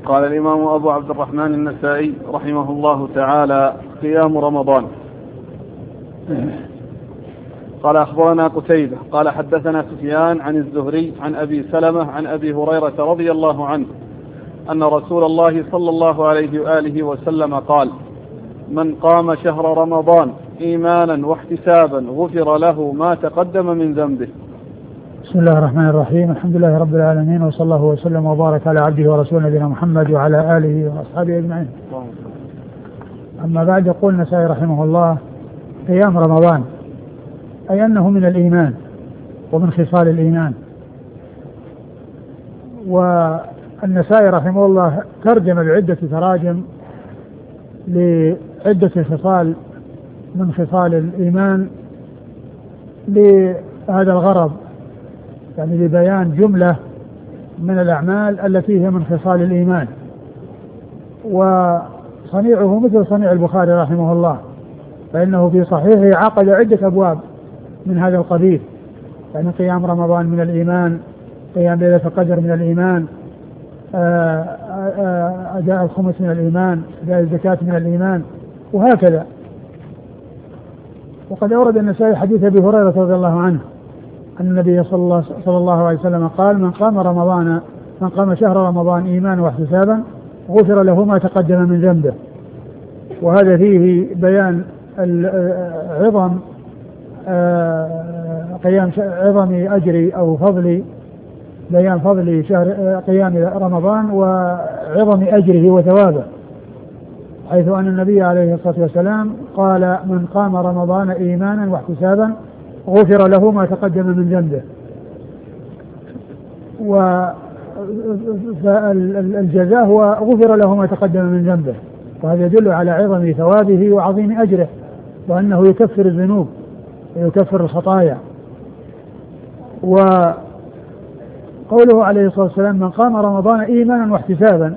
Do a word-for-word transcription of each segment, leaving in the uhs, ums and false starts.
قال الإمام أبو عبد الرحمن النسائي رحمه الله تعالى: قيام رمضان. قال أخبرنا قتيبة قال حدثنا سفيان عن الزهري عن أبي سلمة عن أبي هريرة رضي الله عنه أن رسول الله صلى الله عليه وآله وسلم قال: من قام شهر رمضان إيمانا واحتسابا غفر له ما تقدم من ذنبه. بسم الله الرحمن الرحيم. الحمد لله رب العالمين، وصلى الله وسلم وبارك على عبده ورسوله نبينا محمد وعلى آله وأصحابه أجمعين. أما بعد، يقول النسائي رحمه الله: قيام رمضان، أي أنه من الإيمان ومن خصال الإيمان. والنسائي رحمه الله ترجم بعدة تراجم لعدة خصال من خصال الإيمان لهذا الغرض، يعني لبيان جملة من الأعمال التي هي من خصال الإيمان. وصنيعه مثل صنيع البخاري رحمه الله، فإنه في صحيحه عقد عدة أبواب من هذا القبيل، يعني قيام رمضان من الإيمان، قيام ليلة القدر من الإيمان، أداء الخمس من الإيمان، أداء الزكاة من الإيمان، وهكذا. وقد أورد النسائي حديث أبي هريرة رضي الله عنه أن النبي صلى الله, صلى الله عليه وسلم قال: من قام رمضان من قام شهر رمضان إيمانا واحتسابا غفر له ما تقدم من ذنبه. وهذا فيه بيان عظم قيام عظم أجر أو فضل بيان فضل شهر قيام رمضان وعظم أجره وثوابه، حيث أن النبي عليه الصلاة والسلام قال: من قام رمضان إيمانا واحتسابا غفر له ما تقدم من ذنبه. والجزاء هو غفر له ما تقدم من ذنبه، وهذا يدل على عظم ثوابه وعظيم أجره، وأنه يكفر الذنوب ويكفر الخطايا. وقوله عليه الصلاة والسلام: من قام رمضان إيمانا واحتسابا،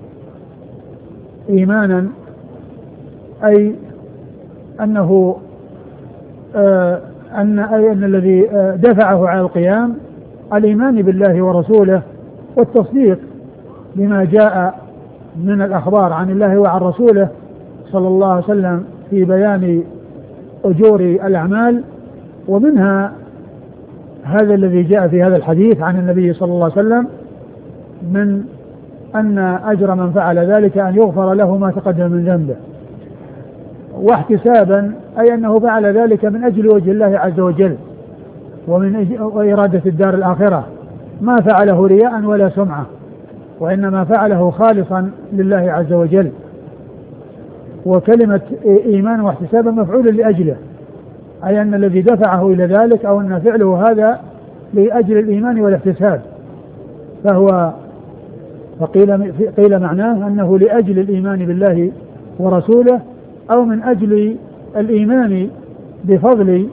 إيمانا أي أنه آه أن أي أن الذي آه دفعه على القيام الإيمان بالله ورسوله والتصديق بما جاء من الأخبار عن الله وعن رسوله صلى الله عليه وسلم في بيان أجور الأعمال. ومنها هذا الذي جاء في هذا الحديث عن النبي صلى الله عليه وسلم من أن أجر من فعل ذلك أن يغفر له ما تقدم من ذنبه. واحتسابا أي أنه فعل ذلك من أجل وجه الله عز وجل ومن إرادة الدار الآخرة، ما فعله رياء ولا سمعة، وإنما فعله خالصا لله عز وجل. وكلمة إيمان واحتسابا مفعول لأجله، أي أن الذي دفعه إلى ذلك أو أن فعله هذا لأجل الإيمان والاحتساب، فهو فقيل قيل معناه أنه لأجل الإيمان بالله ورسوله أو من أجل الإيمان بفضل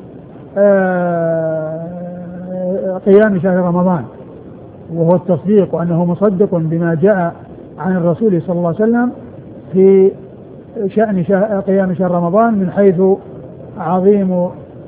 قيام شهر رمضان، وهو التصديق، وأنه مصدق بما جاء عن الرسول صلى الله عليه وسلم في شأن قيام شهر رمضان من حيث عظيم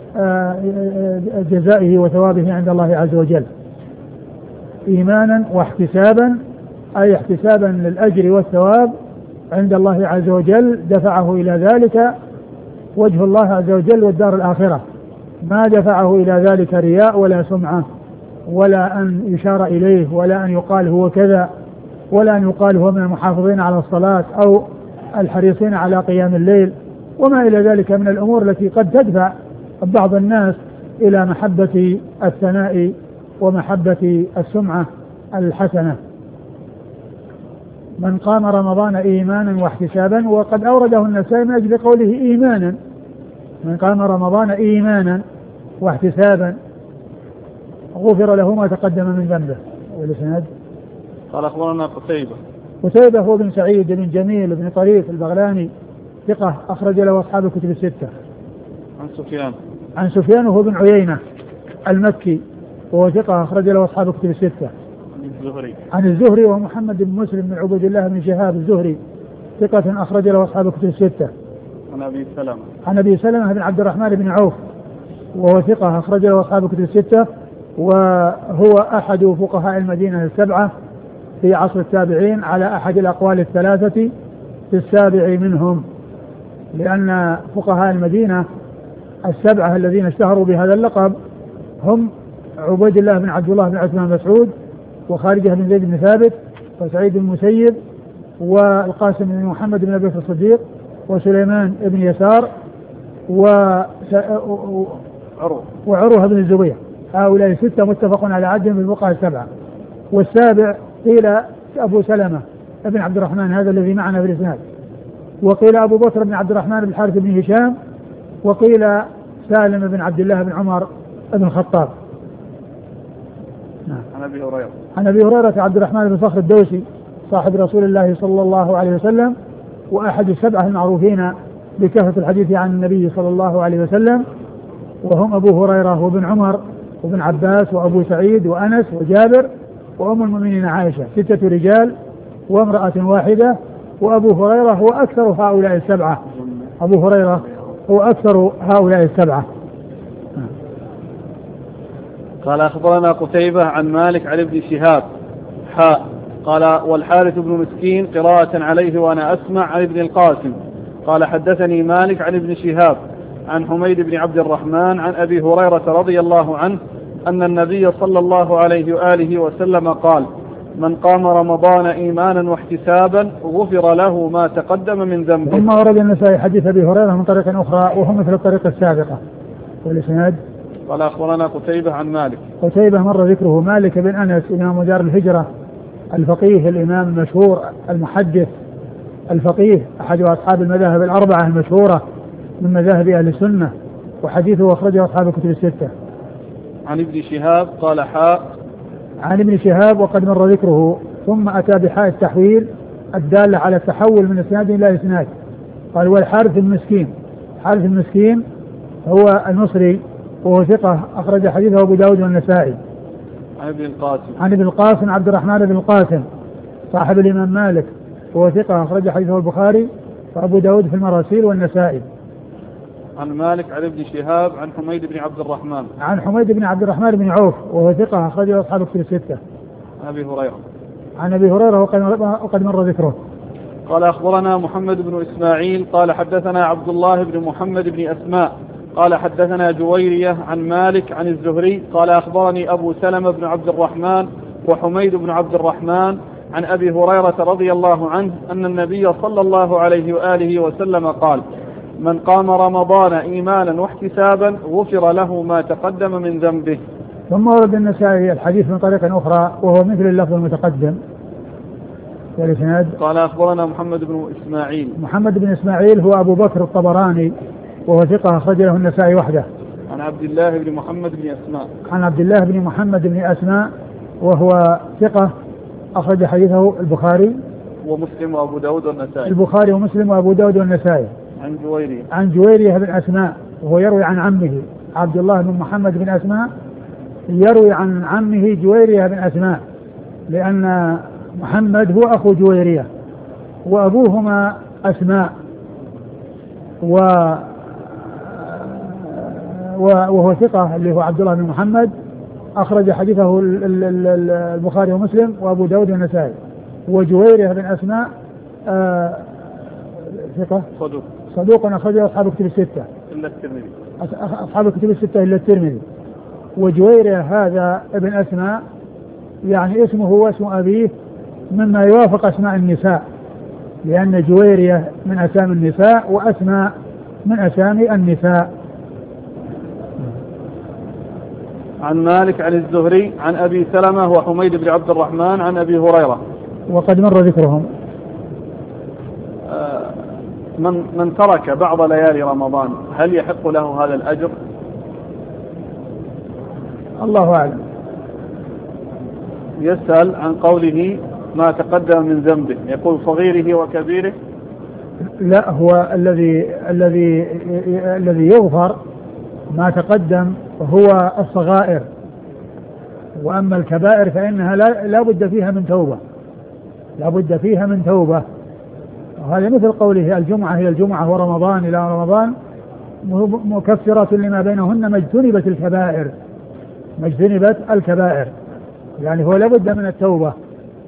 جزائه وثوابه عند الله عز وجل. إيمانا واحتسابا أي احتسابا للأجر والثواب عند الله عز وجل، دفعه إلى ذلك وجه الله عز وجل والدار الآخرة، ما دفعه إلى ذلك رياء ولا سمعة ولا أن يشار إليه ولا أن يقال هو كذا ولا أن يقال هو من المحافظين على الصلاة أو الحريصين على قيام الليل وما إلى ذلك من الأمور التي قد تدفع بعض الناس إلى محبة الثناء ومحبة السمعة الحسنة. من قام رمضان إيمانا واحتسابا، وقد أورده النسائي من أجل قوله إيمانا، من قام رمضان إيمانا واحتسابا غفر له ما تقدم من ذنبه. والإسناد قال أخبرنا قتيبة قتيبة هو بن سعيد بن جميل بن طريف البغلاني ثقة أخرج له أصحاب الكتب الستة. عن سفيان عن سفيان وهو بن عيينة المكي وهو ثقة أخرج له أصحاب الكتب الستة. الزهري عن الزهري ومحمد بن مسلم بن عبد الله بن شهاب الزهري ثقة أخرج له أصحاب الكتب الستة. عن أبي سلمة عن أبي سلمة بن عبد الرحمن بن عوف وهو ثقة أخرج له أصحاب الكتب الستة، وهو أحد فقهاء المدينة السبعة في عصر التابعين على أحد الأقوال الثلاثة في السابع منهم، لأن فقهاء المدينة السبعة الذين اشتهروا بهذا اللقب هم عبيد الله بن عبد الله بن عثمان بن مسعود، وخارجة بن زيد بن ثابت، وسعيد بن المسيب، والقاسم بن محمد بن أبي بكر الصديق، وسليمان بن يسار، وعروة بن الزبير. هؤلاء ستة متفق على عدهم بالفقهاء السبعة. والسابع قيل أبو سلمة بن عبد الرحمن هذا الذي معنا في الإسناد، وقيل أبو بكر بن عبد الرحمن بن الحارث بن هشام، وقيل سالم بن عبد الله بن عمر بن الخطاب. عن أبي هريرة عن أبي هريرة عبد الرحمن بن صخر الدوسي صاحب رسول الله صلى الله عليه وسلم، وأحد السبعة المعروفين بكثرة الحديث عن النبي صلى الله عليه وسلم، وهم أبو هريرة وابن عمر وابن عباس وأبو سعيد وأنس وجابر وأم المؤمنين عائشة، ستة رجال وامرأة واحدة. وأبو هريرة هو أكثر هؤلاء السبعة، أبو هريرة هو أكثر هؤلاء السبعة. قال أخبرنا قتيبة عن مالك عن ابن شهاب حاء قال والحارث بن مسكين قراءة عليه وأنا أسمع عن ابن القاسم قال حدثني مالك عن ابن شهاب عن حميد بن عبد الرحمن عن أبي هريرة رضي الله عنه أن النبي صلى الله عليه وآله وسلم قال من قام رمضان إيمانا واحتسابا غفر له ما تقدم من ذنبه. ثم ورد النسائي حديث أبي هريرة من طريق أخرى وهو مثل الطريقة السابقة. والإسناد قال أخبرنا قتيبة عن مالك. قتيبة مر ذكره، مالك بن أنس إمام دار الهجرة الفقيه الإمام المشهور المحدث الفقيه أحد أصحاب المذاهب الأربعة المشهورة من مذاهب أهل السنة، وحديثه أخرجه أصحاب الكتب الستة. عن ابن شهاب قال حاء عن ابن شهاب وقد مر ذكره، ثم أتى بحاء التحويل الدالة على التحول من إسناد إلى إسناد. قال والحارث المسكين، حارث المسكين هو المصري وهو ثقة أخرج حديثه أبو داود والنسائي. عن ابن القاسم عن ابن القاسم عبد الرحمن بن القاسم صاحب الإمام مالك وهو ثقة أخرج حديثه البخاري وأبو داود في المراسيل والنسائي. عن مالك عن ابن شهاب عن حميد بن عبد الرحمن عن حميد بن عبد الرحمن بن عوف وهو ثقة أخرجه أصحاب الكتب الستة. عن أبي هريرة عن أبي هريرة وقد مر ذكره. قال أخبرنا محمد بن إسماعيل قال حدثنا عبد الله بن محمد بن أسماء قال حدثنا جويرية عن مالك عن الزهري قال أخبرني أبو سلمة بن عبد الرحمن وحميد بن عبد الرحمن عن أبي هريرة رضي الله عنه أن النبي صلى الله عليه وآله وسلم قال من قام رمضان إيمانا واحتسابا غفر له ما تقدم من ذنبه. ثم ورد النسائي الحديث من طريق أخرى وهو مثل اللفظ المتقدم. قال أخبرنا محمد بن إسماعيل. محمد بن إسماعيل هو أبو بكر الطبراني وهو ثقة أخرج له النسائي وحده. عن عبد الله بن محمد بن أسماء. عن عبد الله بن محمد بن أسماء وهو ثقة أخرج حديثه البخاري ومسلم وأبو داود والنسائي. البخاري ومسلم وأبو داود والنسائي. عن جويرية. عن جويرية بن أسماء وهو يروي عن عمه عبد الله بن محمد بن أسماء، يروي عن عمه جويرية بن أسماء، لأن محمد هو أخو جويرية وأبوهما أسماء، و وهو ثقة اللي هو عبد الله بن محمد أخرج حديثه البخاري ومسلم وأبو داود والنسائي. وجويرية بن أسماء آه ثقة صدوق صدوق أخرجه أصحاب الكتب الستة إلا الترمذي. أصحاب الكتب الستة إلا الترمذي. وجويرية هذا ابن أسماء يعني اسمه واسم أبيه مما يوافق أسماء النساء، لأن جويرية من أسامي النساء وأسماء من أسامي النساء. عن مالك عن الزهري عن أبي سلمة وحميد بن عبد الرحمن عن أبي هريرة وقد مر ذكرهم. من من ترك بعض ليالي رمضان هل يحق له هذا الأجر؟ الله أعلم. يسأل عن قوله ما تقدم من ذنبه، يقول صغيره وكبيره. لا، هو الذي الذي الذي يغفر ما تقدم هو الصغائر، وأما الكبائر فإنها لا, لا بد فيها من توبة، لا بد فيها من توبة. وهذا مثل قوله الجمعة هي الجمعة ورمضان إلى رمضان مكفرة لما بينهن ما اجتنبت الكبائر، ما اجتنبت الكبائر، يعني هو لا بد من التوبة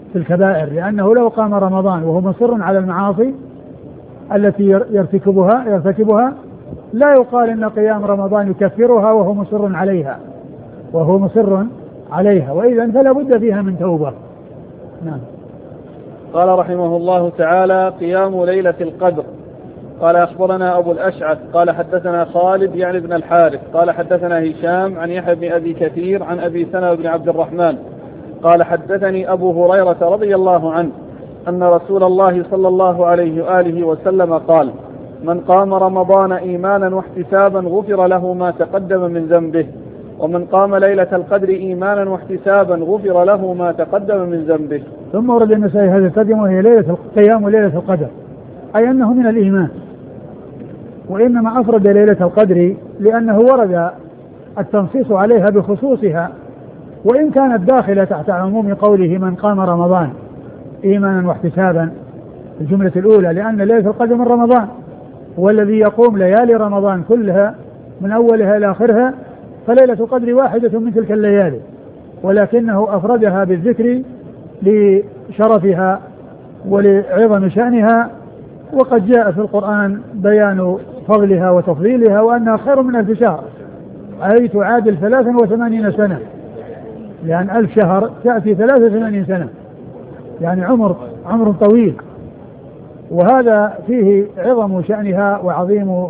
في الكبائر، لأنه لو قام رمضان وهو مصر على المعاصي التي يرتكبها يرتكبها لا يقال إن قيام رمضان يكفرها وهو مصر عليها وهو مصر عليها وإذا فلا بد فيها من توبة. نعم. قال رحمه الله تعالى: قيام ليلة القدر. قال أخبرنا أبو الأشعث قال حدثنا خالد يعني بن الحارث قال حدثنا هشام عن يحيى بن أبي كثير عن أبي سلمة بن عبد الرحمن قال حدثني أبو هريرة رضي الله عنه أن رسول الله صلى الله عليه وآله وسلم قال: من قام رمضان إيمانا واحتسابا غفر له ما تقدم من ذنبه، ومن قام ليلة القدر إيمانا واحتسابا غفر له ما تقدم من ذنبه. ثم ورد النسائي هذا الترجمة وهي ليلة قيام ليلة القدر، أي أنه من الإيمان، وإنما أفرد ليلة القدر لأنه ورد التنصيص عليها بخصوصها، وإن كانت داخلة تحت عموم قوله من قام رمضان إيمانا واحتسابا الجملة الأولى، لأن ليلة القدر من رمضان، والذي يقوم ليالي رمضان كلها من أولها إلى آخرها فليلة القدر واحدة من تلك الليالي، ولكنه أفردها بالذكر لشرفها ولعظم شأنها، وقد جاء في القرآن بيان فضلها وتفضيلها وأنها خير من ألف شهر، أي تعادل ثلاثا وثمانين سنة، لأن ألف شهر تأتي ثلاثة وثمانين سنة، يعني عمر عمر طويل، وهذا فيه عظم شأنها وعظيم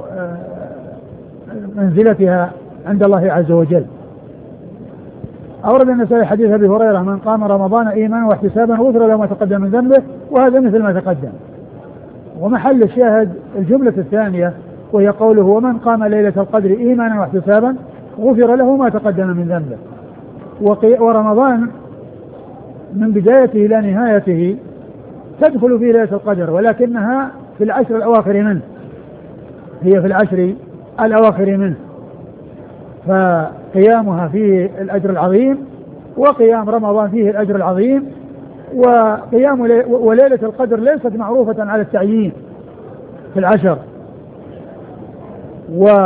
منزلتها عند الله عز وجل. أورد النسائي حديث أبي هريرة: من قام رمضان إيمانا واحتسابا غفر له ما تقدم من ذنبه، وهذا مثل ما تقدم. ومحل الشاهد الجملة الثانية وهي قوله: ومن قام ليلة القدر إيمانا واحتسابا غفر له ما تقدم من ذنبه. ورمضان من بدايته إلى نهايته تدخل في ليلة القدر، ولكنها في العشر الأواخر منه، هي في العشر الأواخر منه، فقيامها فيه الأجر العظيم، وقيام رمضان فيه الأجر العظيم. وقيام وليلة القدر ليست معروفة على التعيين في العشر، و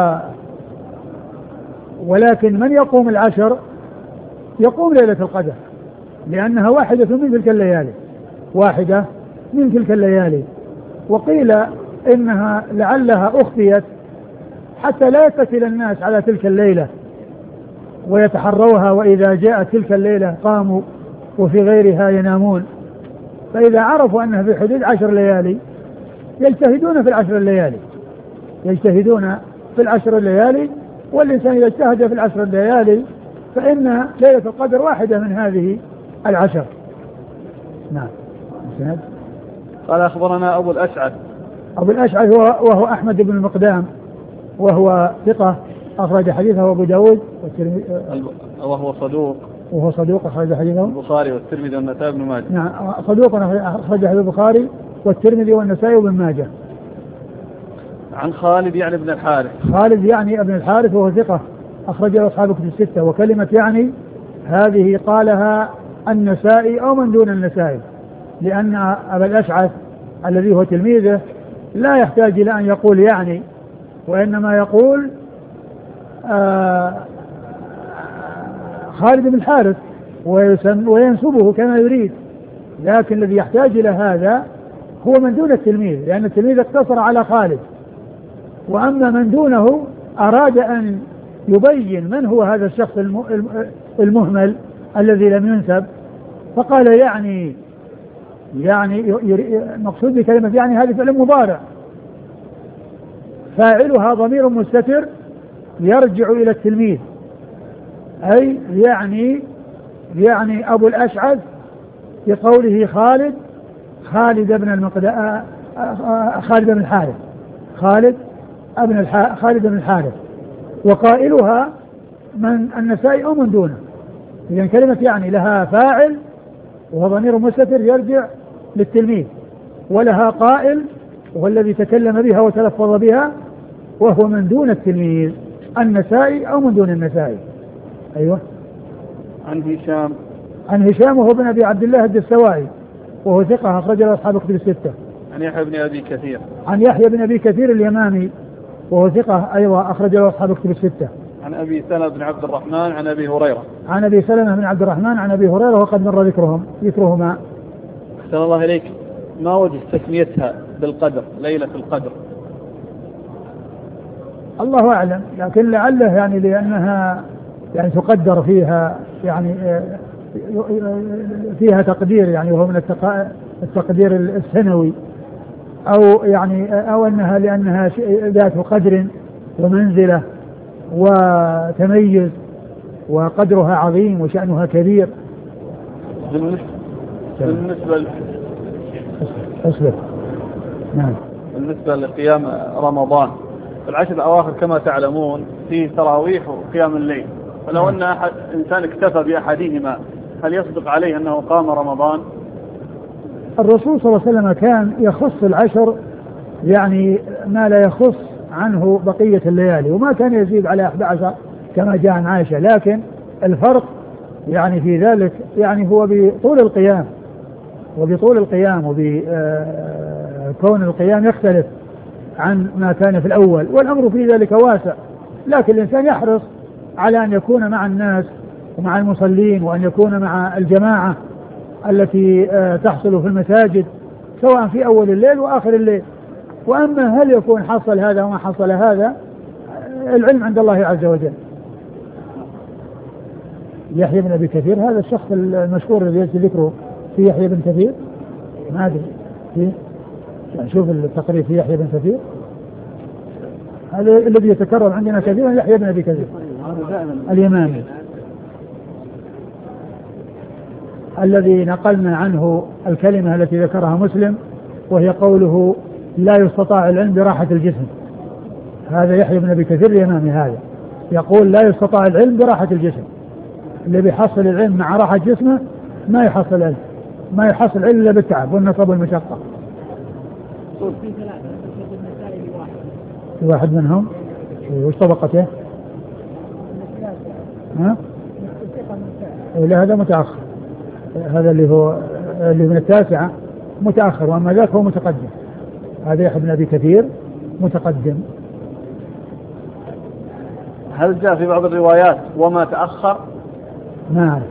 ولكن من يقوم العشر يقوم ليلة القدر، لأنها واحدة من تلك الليالي، واحدة من تلك الليالي. وقيل إنها لعلها أخفيت حتى لا يتكل الناس على تلك الليلة ويتحروها، وإذا جاءت تلك الليلة قاموا وفي غيرها ينامون، فإذا عرفوا أنها في حدود عشر ليالي يجتهدون في العشر الليالي يجتهدون في العشر الليالي والإنسان إذا اجتهد في العشر الليالي فإن ليلة القدر واحدة من هذه العشر. نعم. قال أخبرنا أبو الأشعث أبو الأشعث وهو أحمد بن المقدام، وهو ثقة أخرج حديثه أبو داود وهو صدوق وهو صدوق أخرج حديثه البخاري والترمذي والنسائي وابن ماجه. نعم، صدوق أخرج حديث البخاري والترمذي والنسائي وابن ماجه. عن خالد يعني ابن الحارث خالد يعني ابن الحارث وهو ثقة أخرج له أصحاب كتب الستة. وكلمة يعني هذه قالها النسائي أو من دون النسائي، لأن أبا الأشعث الذي هو تلميذه لا يحتاج إلى أن يقول يعني، وإنما يقول آه خالد بن الحارث وينسبه كما يريد، لكن الذي يحتاج إلى هذا هو من دون التلميذ، لأن التلميذ اقتصر على خالد، وأما من دونه أراد أن يبين من هو هذا الشخص المهمل الذي لم ينسب، فقال يعني يعني مقصود بكلمة يعني هذه فعل مضارع فاعلها ضمير مستتر يرجع إلى التلميذ، أي يعني يعني أبو الأشعث بقوله خالد خالد بن المقدام خالد بن الحارث خالد ابن الح... خالد بن الحارث، وقائلها من النسائي أو من دونه. إذن كلمة يعني لها فاعل وهو ضمير مستتر يرجع للتلميذ، ولها قائل وهو الذي تكلم بها وتلفظ بها وهو من دون التلميذ، النسائي أو من دون النسائي. أيوة. عن هشام عن هشام وهو بن أبي عبد الله الدستوائي وهو ثقة أخرج له أصحاب كتب الستة. عن يحيى بن أبي كثير عن يحيى بن أبي كثير اليمامي وهو ثقة أيضا أخرج له أصحاب كتب الستة. عن أبي سلمة بن عبد الرحمن عن أبي هريرة عن أبي سلمة بن عبد الرحمن عن أبي هريرة وقد مر ذكرهم ذكرهما. أحسن الله إليك، ما وجه تسميتها بالقدر، ليلة القدر؟ الله أعلم، لكن لعله يعني لأنها يعني تقدر فيها يعني فيها تقدير يعني وهو من التقدير السنوي، أو يعني أو أنها لأنها ذات قدر ومنزلة وتميز وقدرها عظيم وشأنها كبير. بالنسبة أصبر. نعم. بالنسبة لقيام رمضان في العشر الأواخر كما تعلمون فيه تراويح وقيام الليل، فلو أن أحد إنسان اكتفى بأحدهما هل يصدق عليه أنه قام رمضان؟ الرسول صلى الله عليه وسلم كان يخص العشر يعني ما لا يخص عنه بقية الليالي، وما كان يزيد على أحد عشر كما جاء عن عائشة، لكن الفرق يعني في ذلك يعني هو بطول القيام، وبطول القيام وبكون القيام يختلف عن ما كان في الأول، والأمر في ذلك واسع، لكن الإنسان يحرص على أن يكون مع الناس ومع المصلين، وأن يكون مع الجماعة التي تحصل في المساجد سواء في أول الليل وآخر الليل. وأما هل يكون حصل هذا وما حصل هذا، العلم عند الله عز وجل. يحيى بن أبي كثير هذا الشخص المشهور الذي يأتي ذكره في يحيى بن كثير، ما أدري في يعني شوف التقرير في يحيى بن كثير، هذا الذي يتكرر عندنا كثيرا يحيى بن أبي كثير اليمامي الذي نقلنا عنه الكلمة التي ذكرها مسلم، وهي قوله لا يستطاع العلم براحة الجسم. هذا يحيى بن أبي كثير اليمامي هذا يقول لا يستطاع العلم براحة الجسم، اللي بيحصل العلم مع راحة جسمه ما يحصل العلم، ما يحصل العلم إلا بالتعب والنصب والمشقة. واحد منهم وش طبقته؟ ها؟ لا هذا متأخر، هذا اللي هو اللي من التاسعة متأخر، وأما ذاك هو متقدم. هذا يحيى بن أبي كثير متقدم. هل جاء في بعض الروايات وما تأخر؟ نعم.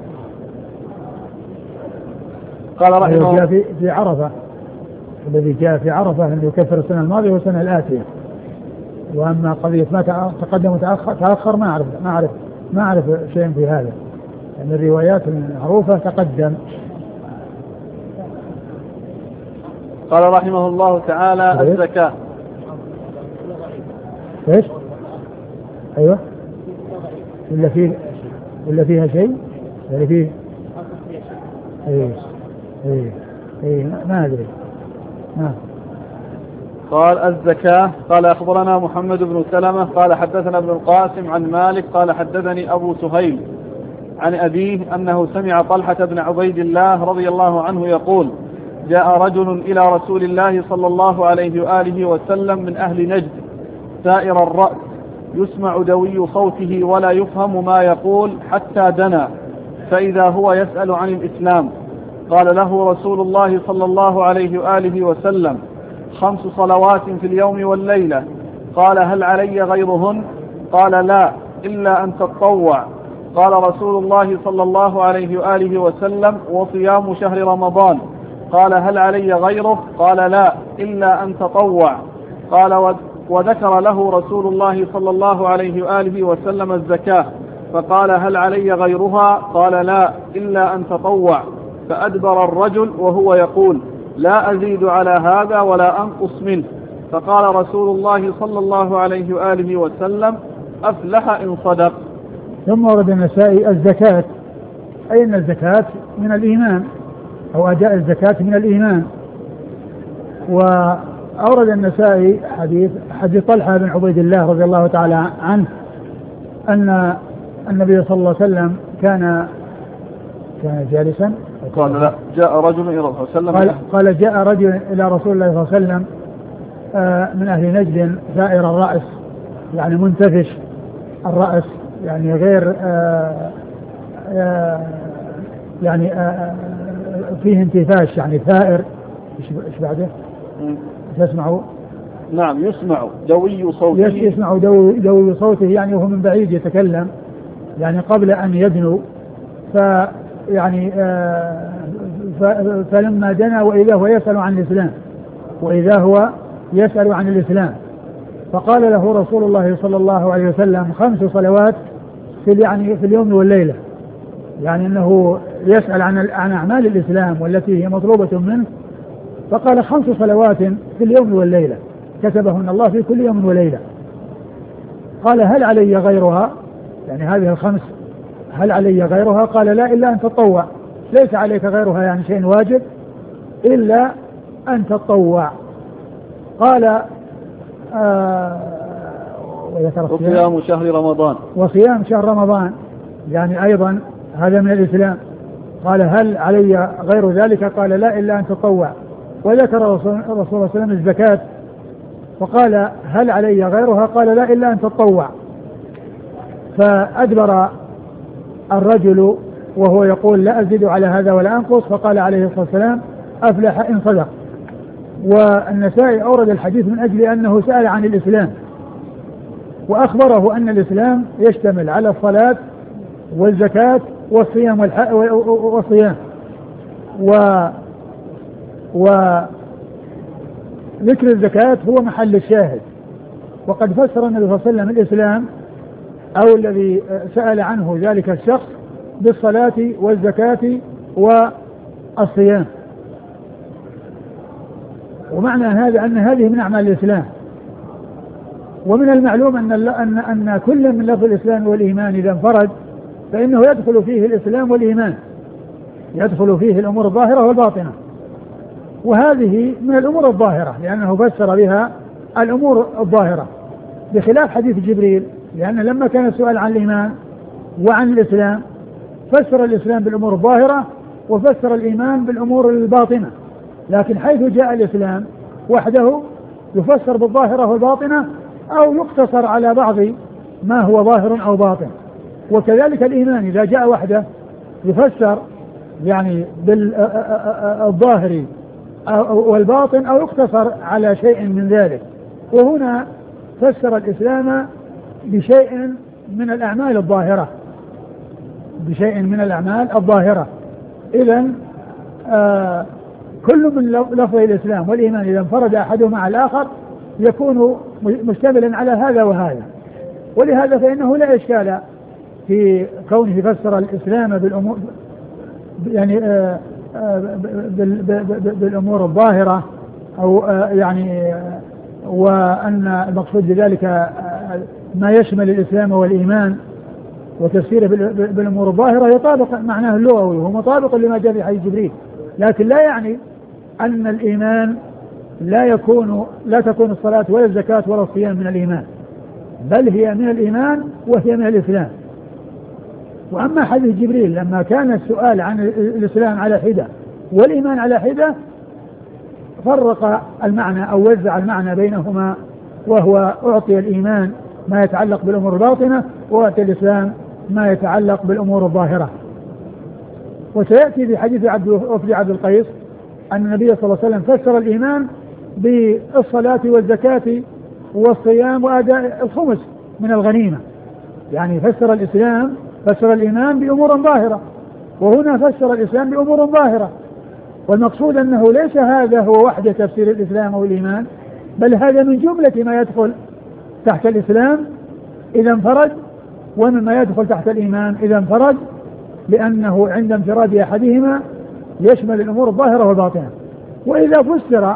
قال رحمه الله جاء في, في عرفة، الذي جاء في عرفة أنه يكفر السنة الماضية والسنة الآتية. وأما قضية ما تقدم وتأخر تأخر ما أعرف ما أعرف ما أعرف شيء في هذا، لأن يعني الروايات المعروفة تقدم. قال رحمه الله تعالى الزكاة. ايش؟ ايوه ولا فيه ولا فيها شيء ولا فيه ايه ايه ايه ما ادري. نعم. قال الزكاة. قال أخبرنا محمد بن سلمة قال حدثنا ابن القاسم عن مالك قال حدثني أبو سهيل عن أبيه أنه سمع طلحة بن عبيد الله رضي الله عنه يقول جاء رجل إلى رسول الله صلى الله عليه وآله وسلم من أهل نجد سائر الرأس يسمع دوي صوته ولا يفهم ما يقول حتى دنا، فإذا هو يسأل عن الإسلام. قال له رسول الله صلى الله عليه وآله وسلم خمس صلوات في اليوم والليلة. قال هل علي غيرهن؟ قال لا إلا أن تتطوع. قال رسول الله صلى الله عليه وآله وسلم وصيام شهر رمضان. قال هل علي غيره؟ قال لا إلا أن تطوع. قال وذكر له رسول الله صلى الله عليه وآله وسلم الزكاة، فقال هل علي غيرها؟ قال لا إلا أن تطوع. فأدبر الرجل وهو يقول لا أزيد على هذا ولا أنقص منه. فقال رسول الله صلى الله عليه وآله وسلم أفلح إن صدق. ثم ورد النسائي الزكاة، أي أن الزكاة من الإيمان أو أداء الزكاة من الإيمان. وأورد النسائي حديث حديث طلحة بن عبيد الله رضي الله تعالى عنه أن النبي صلى الله عليه وسلم كان كان جالسا. قال لا جاء رجل إلى رسول الله قال, قال جاء رجل إلى رسول الله صلى الله عليه وسلم من أهل نجد ثائر الرأس، يعني منتفش الرأس، يعني غير آآ آآ يعني آآ فيه انتفاش، يعني ثائر. ايش بعده؟ تسمعوا؟ نعم يسمع دوي صوته. يسمع دوي, دوي صوته، يعني وهو من بعيد يتكلم، يعني قبل أن يدنو. فيعني فلما دنا وإذا هو يسأل عن الإسلام وإذا هو يسأل عن الإسلام فقال له رسول الله صلى الله عليه وسلم خمس صلوات في يعني في اليوم والليلة، يعني أنه يسأل عن عن أعمال الإسلام والتي هي مطلوبة منه، فقال خمس صلوات في اليوم والليلة كتبهن الله في كل يوم وليلة. قال هل علي غيرها؟ يعني هذه الخمس هل علي غيرها؟ قال لا إلا أن تطوع، ليس عليك غيرها يعني شيء واجب إلا أن تطوع. قال آه وصيام شهر رمضان وصيام شهر رمضان يعني أيضا هذا من الإسلام. قال هل علي غير ذلك؟ قال لا إلا أن تطوع. وذكر الرسول صلى الله عليه وسلم الزكاة فقال هل علي غيرها؟ قال لا إلا أن تطوع. فأدبر الرجل وهو يقول لا أزيد على هذا ولا أنقص، فقال عليه الصلاة والسلام أفلح إن صدق. والنسائي أورد الحديث من أجل أنه سأل عن الإسلام وأخبره أن الإسلام يشتمل على الصلاة والزكاة والصيام والصيام و وذكر الزكاة هو محل الشاهد. وقد فسر النبي صلى الله عليه وسلم الإسلام أو الذي سأل عنه ذلك الشخص بالصلاة والزكاة والصيام. ومعنى هذا أن هذه من أعمال الإسلام. ومن المعلوم أن أن أن كل من لفظ الإسلام والإيمان إذا انفرد فإنه يدخل فيه الإسلام والإيمان، يدخل فيه الأمور الظاهرة والباطنة، وهذه من الأمور الظاهرة لأنه فسر بها الأمور الظاهرة بخلاف حديث جبريل، لأن لما كان السؤال عن الإيمان وعن الإسلام فسر الإسلام بالأمور الظاهرة وفسر الإيمان بالأمور الباطنة، لكن حيث جاء الإسلام وحده يفسر بالظاهرة والباطنة أو يقتصر على بعض ما هو ظاهر أو باطن. وكذلك الإيمان إذا جاء وحده يفسر يعني بالظاهر والباطن أو يقتصر على شيء من ذلك. وهنا فسر الإسلام بشيء من الأعمال الظاهرة بشيء من الأعمال الظاهرة. إذن آه كل من لفظ الإسلام والإيمان إذا انفرد أحدهما على الآخر يكون مشتملا على هذا وهذا. ولهذا فإنه لا إشكال في كونه فسر الإسلام بالأمور يعني آه آه بالأمور الظاهرة أو آه يعني آه وأن المقصود بذلك آه ما يشمل الإسلام والإيمان وتفسيره بالأمور الظاهرة يطابق معناه اللغوي وهو مطابق لما جاء في حديث جبريل، لكن لا يعني أن الإيمان لا يكون لا تكون الصلاة ولا الزكاة ولا الصيام من الإيمان، بل هي من الإيمان وهي من الإسلام. وأما حديث جبريل لما كان السؤال عن الإسلام على حدة والإيمان على حدة فرق المعنى أو وزع المعنى بينهما، وهو أعطي الإيمان ما يتعلق بالأمور الباطنة وأعطي الإسلام ما يتعلق بالأمور الظاهرة. وسيأتي في حديث عبد وفد عبد القيس أن النبي صلى الله عليه وسلم فسر الإيمان بالصلاة والزكاة والصيام وأداء الخمس من الغنيمة، يعني فسر الإسلام فسر الإيمان بأمور ظاهرة، وهنا فسر الإسلام بأمور ظاهرة. والمقصود أنه ليس هذا هو وحده تفسير الإسلام والإيمان، بل هذا من جملة ما يدخل تحت الإسلام إذا انفرد، ومما يدخل تحت الإيمان إذا انفرد، لأنه عند انفراد أحدهما يشمل الأمور الظاهرة والباطنة. وإذا فسر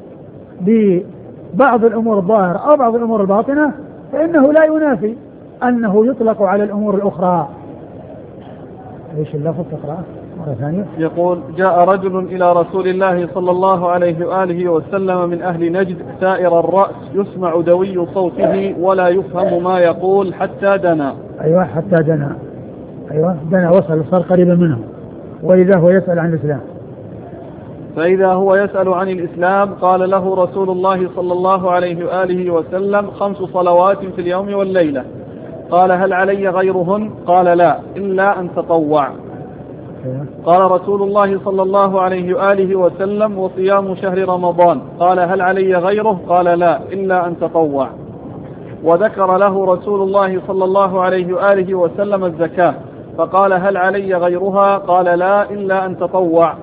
ببعض الأمور الظاهرة أو بعض الأمور الباطنة فإنه لا ينافي أنه يطلق على الأمور الأخرى. ايش اللفظ تقرأ مرة ثانية؟ يقول جاء رجل إلى رسول الله صلى الله عليه وآله وسلم من أهل نجد سائر الرأس يسمع دوي صوته ولا يفهم ما يقول حتى دنا. أيوة حتى دنا، أيوة دنا وصل صار قريبا منه. وإذا هو يسأل عن الإسلام فإذا هو يسأل عن الإسلام قال له رسول الله صلى الله عليه وآله وسلم خمس صلوات في اليوم والليلة. قال هل علي غيرهن؟ قال لا إلا أن تطوع. قال رسول الله صلى الله عليه وآله وسلم وصيام شهر رمضان. قال هل علي غيره؟ قال لا إلا أن تطوع. وذكر له رسول الله صلى الله عليه وآله وسلم الزكاة فقال هل علي غيرها؟ قال لا إلا أن تطوع.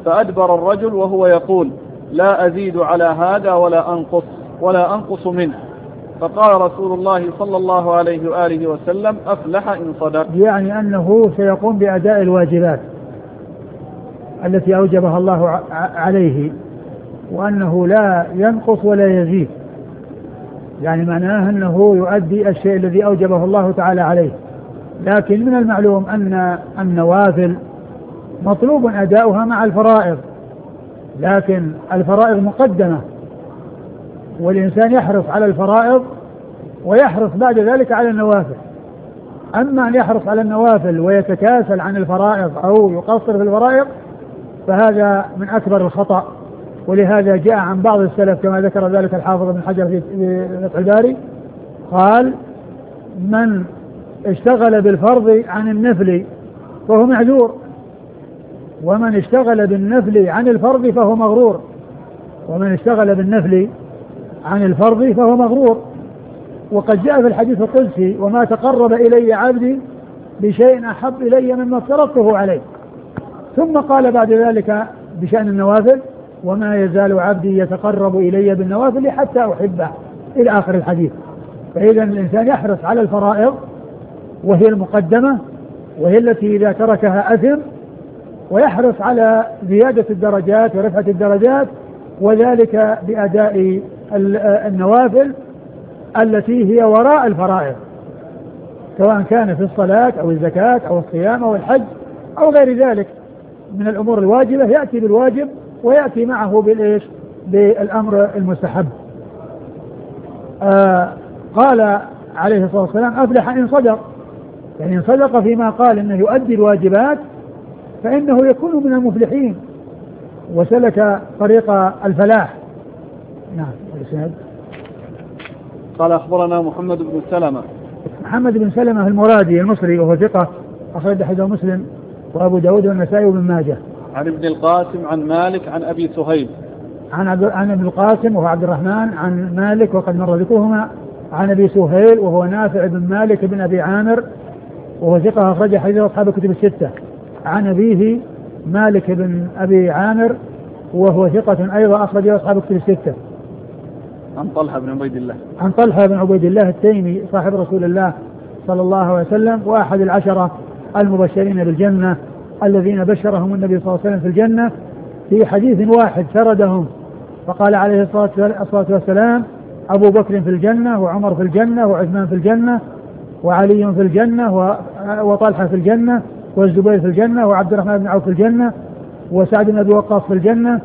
فأدبر الرجل وهو يقول لا أزيد على هذا ولا أنقص ولا أنقص منه. فقال رسول الله صلى الله عليه وآله وسلم أفلح إن صدق، يعني أنه سيقوم بأداء الواجبات التي أوجبها الله عليه، وأنه لا ينقص ولا يزيد، يعني معناه أنه يؤدي الشيء الذي أوجبه الله تعالى عليه. لكن من المعلوم أن النوافل مطلوب أداؤها مع الفرائض، لكن الفرائض مقدمة، والإنسان يحرص على الفرائض ويحرص بعد ذلك على النوافل. أما أن يحرص على النوافل ويتكاسل عن الفرائض أو يقصر في الفرائض فهذا من أكبر الخطأ. ولهذا جاء عن بعض السلف كما ذكر ذلك الحافظ ابن حجر في فتح الباري، قال من اشتغل بالفرض عن النفل فهو معذور، ومن اشتغل بالنفل عن الفرض فهو مغرور، ومن اشتغل بالنفل عن الفرض فهو مغرور. وقد جاء في الحديث القدسي وما تقرب إلي عبدي بشيء أحب إلي مما افترضته عليه. ثم قال بعد ذلك بشأن النوافل وما يزال عبدي يتقرب إلي بالنوافل حتى أحبه إلى آخر الحديث. فإذا الإنسان يحرص على الفرائض وهي المقدمة وهي التي إذا تركها أثم، ويحرص على زيادة الدرجات ورفعة الدرجات، وذلك بأداء النوافل التي هي وراء الفرائض، سواء كان في الصلاة أو الزكاة أو الصيام أو الحج أو غير ذلك من الأمور الواجبة، يأتي بالواجب ويأتي معه بالإيش بالأمر المستحب. آه قال عليه الصلاة والسلام أفلح إن صدق، يعني إن صدق فيما قال إنه يؤدي الواجبات فإنه يكون من المفلحين وسلك طريق الفلاح. نعم. قال أخبرنا محمد بن سلمة. محمد بن سلمة المرادي المصري وهو ثقة أخرج حديثه مسلم وأبو داود والنسائي وابن ماجه. عن ابن القاسم عن مالك عن أبي سهيل. عن عن ابن القاسم وهو عبد الرحمن عن مالك وقد مر ذكرهما. عن أبي سهيل وهو نافع بن مالك بن أبي عامر وهو ثقة أخرج حديثه أصحاب الكتب الستة. عن أبيه مالك بن أبي عامر وهو ثقة أيضا أخرج أصحاب الكتب الستة. عن طلحة بن عبيد الله. عن طلحة بن عبيد الله التيمي صاحب رسول الله صلى الله عليه وسلم وأحد العشرة المبشرين بالجنة الذين بشرهم النبي صلى الله عليه وسلم في الجنة في حديث واحد سردهم، فقال عليه الصلاة والسلام أبو بكر في الجنة وعمر في الجنة وعثمان في الجنة وعلي في الجنة وطلحة في الجنة والزبير في الجنة وعبد الرحمن بن عوف في الجنة وسعد بن أبي وقاص في الجنة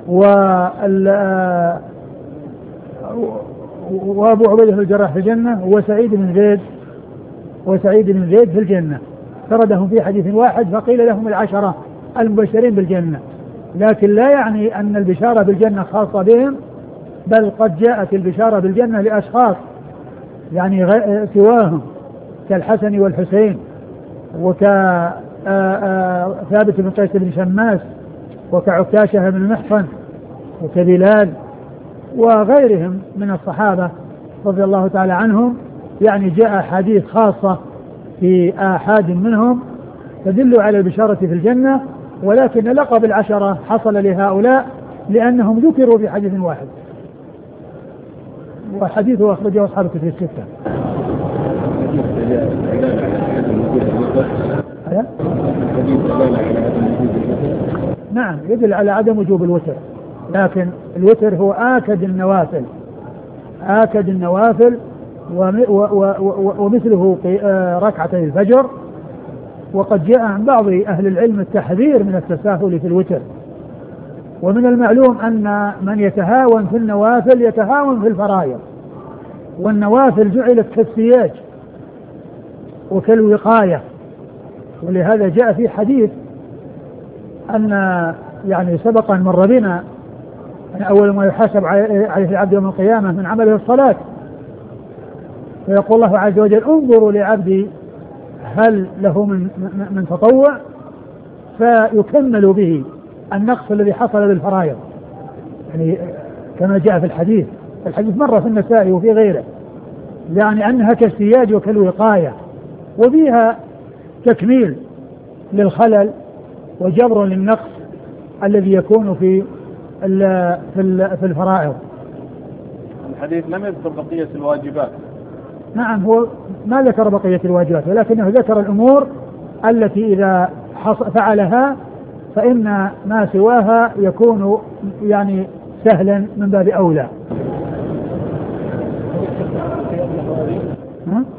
وأبو عبيدة في الجراح في الجنة وسعيد بن زيد وسعيد بن زيد في الجنة. سردهم في حديث واحد فقيل لهم العشرة المبشرين بالجنة، لكن لا يعني أن البشارة بالجنة خاصة بهم، بل قد جاءت البشارة بالجنة لأشخاص يعني سواهم كالحسن والحسين وكثابت بن قيس بن شماس وكعكاشة بن محصن وكبلال وغيرهم من الصحابة رضي الله تعالى عنهم، يعني جاء حديث خاصة في آحاد منهم تدل على البشارة في الجنة، ولكن لقب العشرة حصل لهؤلاء لأنهم ذكروا في حديث واحد، وحديثه أخرجه أصحاب الكتب الستة. نعم يدل على عدم وجوب الوتر، لكن الوتر هو آكد النوافل آكد النوافل ومثله ركعتي الفجر. وقد جاء عن بعض أهل العلم التحذير من التساهل في الوتر، ومن المعلوم أن من يتهاون في النوافل يتهاون في الفرائض، والنوافل جعلت كالسياج وكالوقاية. ولهذا جاء في حديث أن يعني سبقا مر بنا أن أول ما يحاسب عليه العبد يوم القيامة من عمله الصلاة، فيقول الله عز وجل انظروا لعبدي هل له من, من تطوع فيكمل به النقص الذي حصل بالفرائض، يعني كما جاء في الحديث الحديث مرة في النسائي وفي غيره، يعني أنها كالسياج وكالوقاية، وفيها تكميل للخلل وجبر للنقص الذي يكون في في الفرائض. الحديث لم يذكر بقية الواجبات. نعم هو ما ذكر بقية الواجبات ولكنه ذكر الأمور التي إذا فعلها فإن ما سواها يكون يعني سهلا من باب أولى. ها؟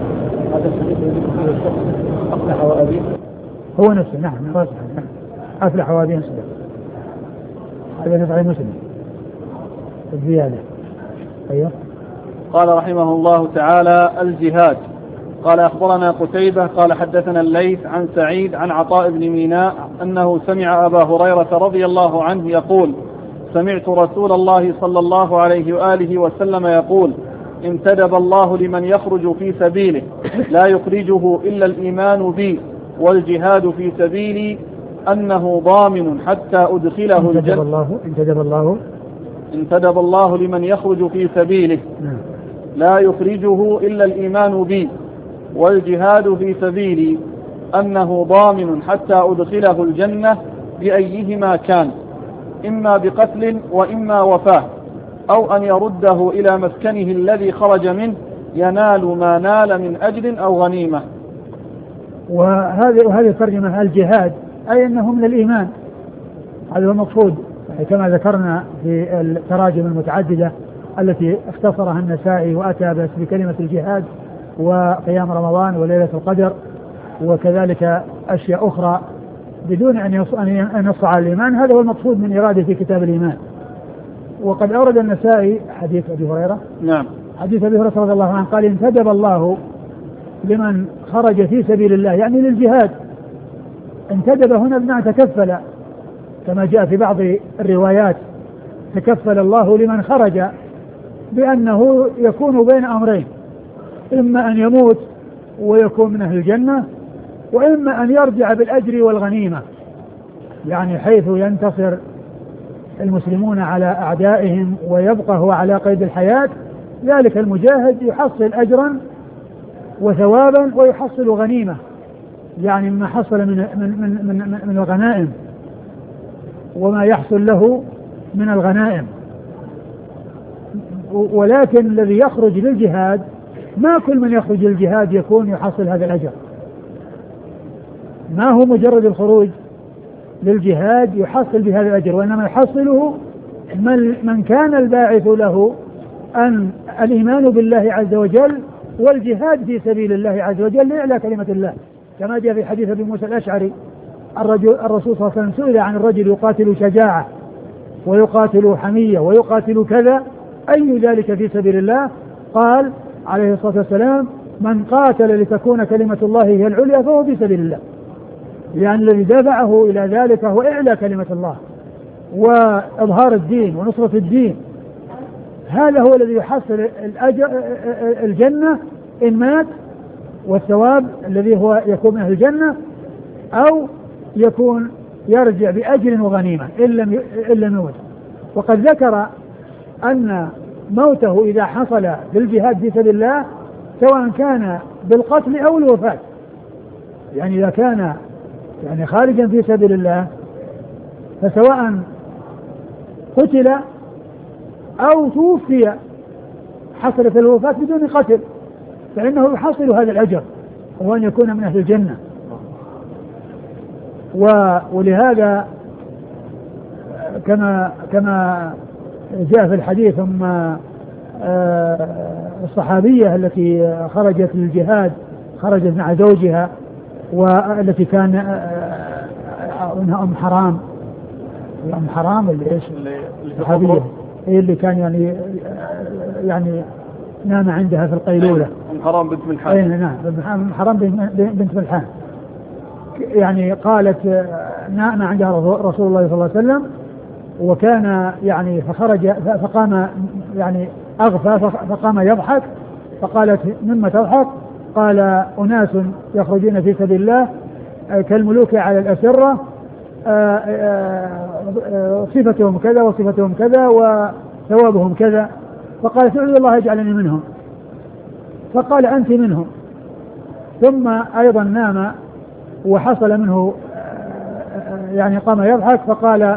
أفلح وأبيه هو نفسه. نعم أفلح وأبيه صدق. هذا نفع مسلم الزيادة. أيوه. قال رحمه الله تعالى: الجهاد. قال أخبرنا قتيبة قال حدثنا الليث عن سعيد عن عطاء بن ميناء أنه سمع أبا هريرة رضي الله عنه يقول: سمعت رسول الله صلى الله عليه وآله وسلم يقول: انتدب الله لمن يخرج في سبيله لا يخرجه إلا الإيمان بي والجهاد في سبيلي أنه ضامن حتى أدخله الجنة. الله انتدب الله انتدب الله لمن يخرج في سبيله لا يخرجه إلا الإيمان بي والجهاد في سبيلي أنه ضامن حتى أدخله الجنة بأيهما كان، إما بقتل وإما وفاة، أو أن يرده إلى مسكنه الذي خرج منه ينال ما نال من أجر أو غنيمة. وهذه وهذه الترجمة الجهاد أي أنه من الإيمان، هذا هو المقصود كما ذكرنا في التراجم المتعددة التي اختصرها النسائي وأتى بس بكلمة الجهاد وقيام رمضان وليلة القدر وكذلك أشياء أخرى بدون أن ينص على الإيمان. هذا هو المقصود من إرادة في كتاب الإيمان. وقد أورد النسائي حديث أبي هريرة. نعم. حديث أبي هريرة رضي الله عنه قال: انتدب الله لمن خرج في سبيل الله يعني للجهاد. انتدب هنا بمعنى تكفل كما جاء في بعض الروايات، تكفل الله لمن خرج بأنه يكون بين أمرين: إما أن يموت ويكون من أهل الجنة، وإما أن يرجع بالأجر والغنيمة، يعني حيث ينتصر المسلمون على أعدائهم ويبقى هو على قيد الحياة، ذلك المجاهد يحصل أجرا وثوابا ويحصل غنيمة، يعني ما حصل من, من, من, من, من الغنائم وما يحصل له من الغنائم. ولكن الذي يخرج للجهاد ما كل من يخرج للجهاد يكون يحصل هذا الأجر، ما هو مجرد الخروج للجهاد يحصل بهذا الأجر، وإنما يحصله من, من كان الباعث له أن الإيمان بالله عز وجل والجهاد في سبيل الله عز وجل لإعلاء كلمة الله، كما جاء في حديث أبي موسى الأشعري: الرجل الرسول صلى الله عليه وسلم سئل عن الرجل يقاتل شجاعة ويقاتل حمية ويقاتل كذا أي ذلك في سبيل الله؟ قال عليه الصلاة والسلام: من قاتل لتكون كلمة الله هي العليا فهو في سبيل الله. يعني الذي دفعه إلى ذلك هو إعلاء كلمة الله وإظهار الدين ونصرة الدين، هذا هو الذي يحصل الأجر الجنة إن مات، والثواب الذي هو يكون من الجنة، أو يكون يرجع بأجر وغنيمة إن لم يمت. وقد ذكر أن موته إذا حصل بالجهاد في سبيل الله سواء كان بالقتل أو الوفاة، يعني إذا كان يعني خارجا في سبيل الله فسواء قتل أو توفي حصلت الوفاة بدون قتل فإنه يحصل هذا الأجر وهو أن يكون من أهل الجنة. ولهذا كما كما جاء في الحديث ثم الصحابية التي خرجت للجهاد خرجت مع زوجها والتي كان انها ام حرام ام حرام اللي ايش الصحابية هي اللي كان يعني يعني نام عندها في القيلولة ام حرام بنت ملحان. اي نعم ام حرام بنت ملحان. يعني قالت نام عندها رسول الله صلى الله عليه وسلم وكان يعني فخرج فقام يعني أغفى فقام يضحك فقالت مما تضحك؟ قال أناس يخرجون في سبيل الله كالملوك على الأسرة صفتهم كذا وصفتهم كذا وثوابهم كذا. فقالت أعوذ الله يجعلني منهم، فقال أنت منهم. ثم أيضا نام وحصل منه يعني قام يضحك فقال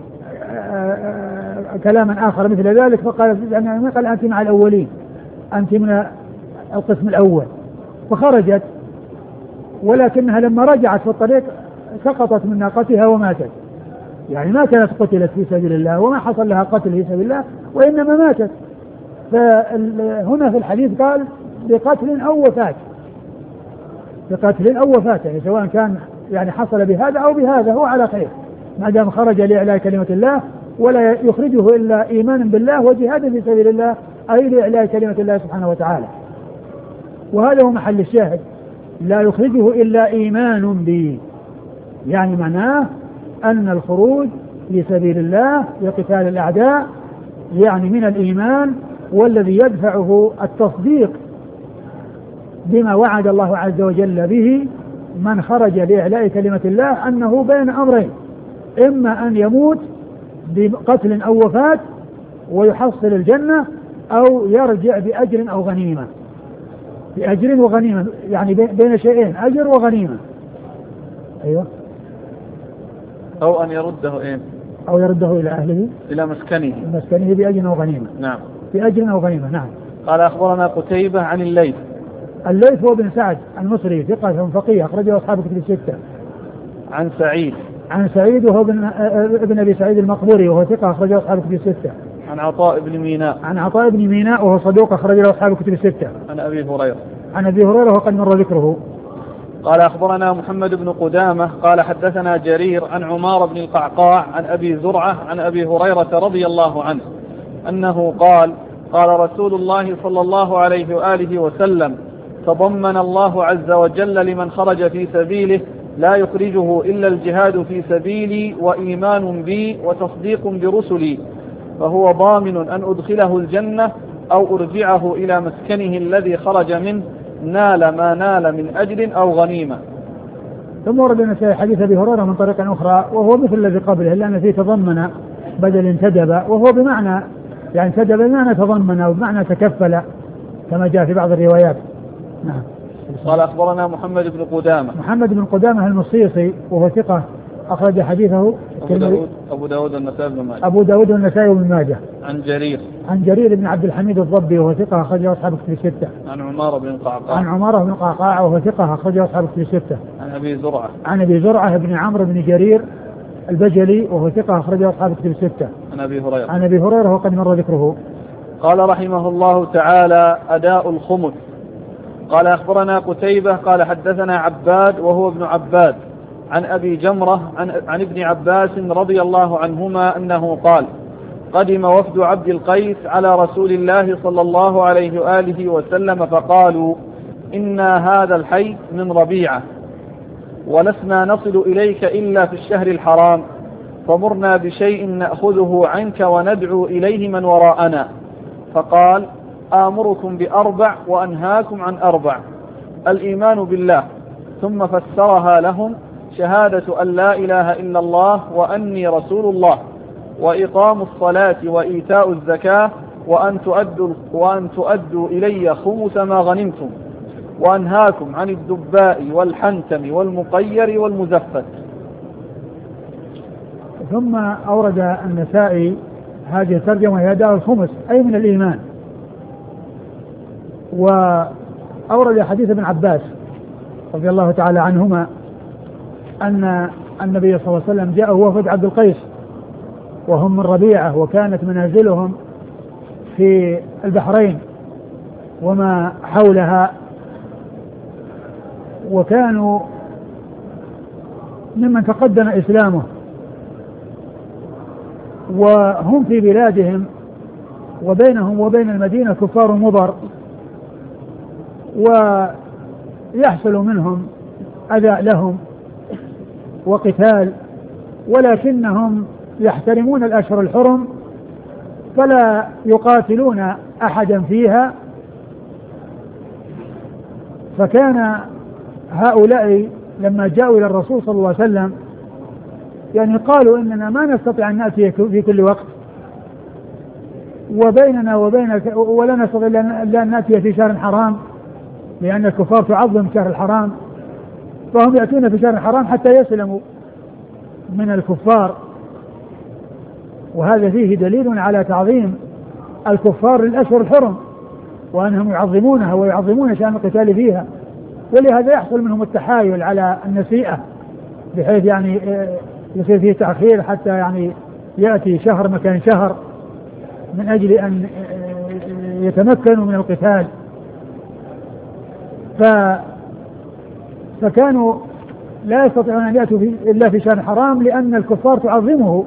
كلاما آخر مثل ذلك، فقال يعني قال أنت مع الأولين، أنت من القسم الأول. فخرجت، ولكنها لما رجعت في الطريق سقطت من ناقتها وماتت، يعني ما كانت قتلت في سبيل الله وما حصل لها قتل في سبيل الله وإنما ماتت. فهنا في الحديث قال بقتل أو وفاة، بقتل أو وفاة، يعني سواء كان يعني حصل بهذا أو بهذا هو على خير ما دام خرج لإعلاء كلمة الله، ولا يخرجه إلا إيمانا بالله وجهاد في سبيل الله، أي لإعلاء كلمة الله سبحانه وتعالى. وهذا هو محل الشاهد، لا يخرجه إلا إيمان به، يعني معناه أن الخروج في سبيل الله لقتال الأعداء يعني من الإيمان، والذي يدفعه التصديق بما وعد الله عز وجل به من خرج لإعلاء كلمة الله، أنه بين أمرين، إما أن يموت بقتل أو وفاة ويحصل الجنة، أو يرجع بأجر أو غنيمة، بأجر وغنيمة، يعني بين شيئين، أجر وغنيمة. أيوة. أو أن يرده إيه؟ أو يرده إلى أهله، إلى مسكنه، مسكنه بأجر وغنيمة. نعم. بأجر أو غنيمة. نعم. قال أخبرنا قتيبة عن الليث. الليث هو بن سعد المصري ثقة فقيه أخرجه أصحاب الكتب الستة. عن سعيد. عن سعيد وهو ابن ابن أبي سعيد المقبوري وهو ثقة أخرجه أصحاب الكتب الستة. عن عطاء بن ميناء. عن عطاء بن ميناء وهو صدوق أخرجه أصحاب الكتب الستة. عن أبي هريرة. عن أبي هريرة وقد مر ذكره. قال أخبرنا محمد بن قدامة قال حدثنا جرير عن عمار بن القعقاع عن أبي زرعة عن أبي هريرة رضي الله عنه أنه قال قال رسول الله صلى الله عليه وآله وسلم تضمن الله عز وجل لمن خرج في سبيله لا يخرجه إلا الجهاد في سبيلي وإيمان بي وتصديق برسلي، فهو ضامن أن أدخله الجنة أو أرجعه إلى مسكنه الذي خرج منه نال ما نال من أجر أو غنيمة. ثم ورد النسائي حديث أبي هريرة من طريق أخرى وهو مثل الذي قبله، إلا أن فيه تضمن بدل انتدب، وهو بمعنى يعني انتدب بمعنى تضمن وبمعنى تكفل كما جاء في بعض الروايات. نعم. قال أخبرنا محمد بن قدامة. محمد بن قدامة المصيصي وهو ثقة أخرج حديثه أبو داود أبو داود النسائي بن ماجه. أبو داود النسائي بن ماجه. عن جرير. عن جرير بن عبد الحميد الضبي وهو ثقة أخرجه أصحاب الكتب الستة. عن عمارة بن القعقاع. عن عمارة بن القعقاع وهو ثقة أخرجه أصحاب الكتب الستة. عن أبي زرعة. عن أبي زرعة بن عمرو بن جرير البجلي وهو ثقة أخرجه أصحاب الكتب الستة. عن أبي هريرة. عن أبي هريرة وقد مر ذكره. قال رحمه الله تعالى أداء الخمس. قال أخبرنا قتيبة قال حدثنا عباد وهو ابن عباد عن أبي جمرة عن, عن ابن عباس رضي الله عنهما أنه قال قدم وفد عبد القيس على رسول الله صلى الله عليه وآله وسلم فقالوا إنا هذا الحي من ربيعة ولسنا نصل إليك إلا في الشهر الحرام، فمرنا بشيء نأخذه عنك وندعو إليه من وراءنا. فقال آمركم بأربع وأنهاكم عن أربع: الإيمان بالله، ثم فسرها لهم: شهادة أن لا إله إلا الله وأني رسول الله، وإقام الصلاة وإيتاء الزكاة، وأن تؤدوا, وأن تؤدوا إلي خمس ما غنمتم، وأنهاكم عن الدباء والحنتم والمقير والمزفت. ثم أورد النسائي هذه الترجمة هي أداء الخمس أي من الإيمان، وأورد حديث ابن عباس رضي الله تعالى عنهما أن النبي صلى الله عليه وسلم جاءه وفد عبد القيس وهم من ربيعة، وكانت منازلهم في البحرين وما حولها، وكانوا ممن تقدم إسلامه، وهم في بلادهم وبينهم وبين المدينة كفار مضر، ويحصل منهم أذى لهم وقتال، ولكنهم يحترمون الأشهر الحرم فلا يقاتلون أحدا فيها. فكان هؤلاء لما جاءوا إلى الرسول صلى الله عليه وسلم يعني قالوا إننا ما نستطيع أن نأتي في كل وقت، وبيننا وبينك ولا نستطيع إلا أن نأتي في شهر حرام، لأن الكفار تعظم شهر الحرام، فهم يأتون في شهر الحرام حتى يسلموا. من الكفار، وهذا فيه دليل على تعظيم الكفار للأشهر الحرم، وأنهم يعظمونها ويعظمون شأن القتال فيها، ولهذا يحصل منهم التحايل على النسيئة، بحيث يعني يصير فيه تأخير حتى يعني يأتي شهر مكان شهر من أجل أن يتمكنوا من القتال. ف فكانوا لا يستطيعون أن يأتوا إلا في شهر حرام، لأن الكفار تعظمه،